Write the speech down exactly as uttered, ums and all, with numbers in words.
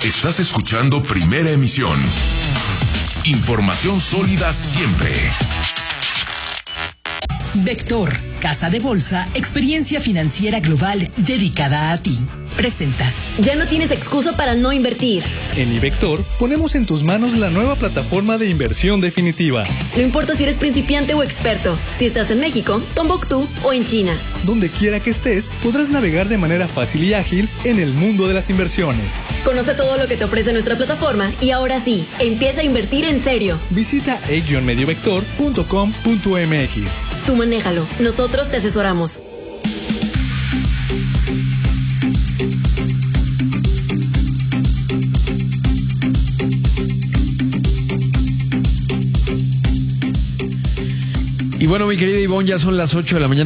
Estás escuchando Primera Emisión. Información sólida siempre. Vector, casa de bolsa, experiencia financiera global dedicada a ti. Presenta. Ya no tienes excusa para no invertir. En iVector ponemos en tus manos la nueva plataforma de inversión definitiva. No importa si eres principiante o experto, si estás en México, Tombuctú o en China. Donde quiera que estés, podrás navegar de manera fácil y ágil en el mundo de las inversiones. Conoce todo lo que te ofrece nuestra plataforma y ahora sí, empieza a invertir en serio. Visita e guion mediovector punto com punto m x. Tú manéjalo, nosotros te asesoramos. Y bueno, mi querida Ivonne, ya son las ocho de la mañana.